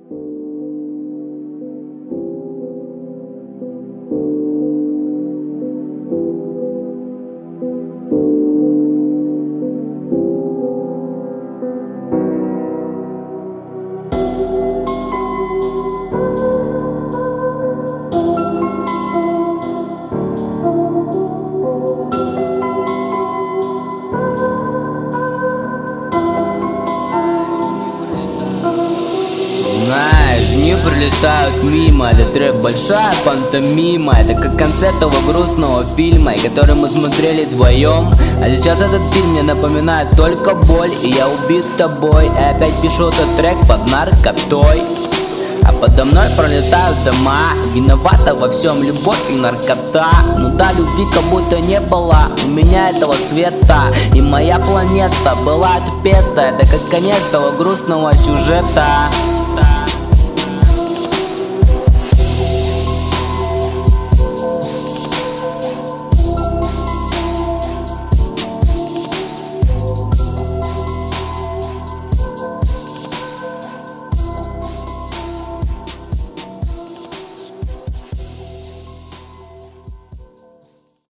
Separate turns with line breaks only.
Знаешь, дни пролетают мимо. Этот трек большая пантомима. Это как концерт того грустного фильма, который мы смотрели вдвоем. А сейчас этот фильм мне напоминает только боль. И я убит тобой. И опять пишу этот трек под наркотой. А подо мной пролетают дома. Виновата во всем любовь и наркота. Ну да, любви как будто не было у меня этого света. И моя планета была отпета. Это как конец того грустного сюжета.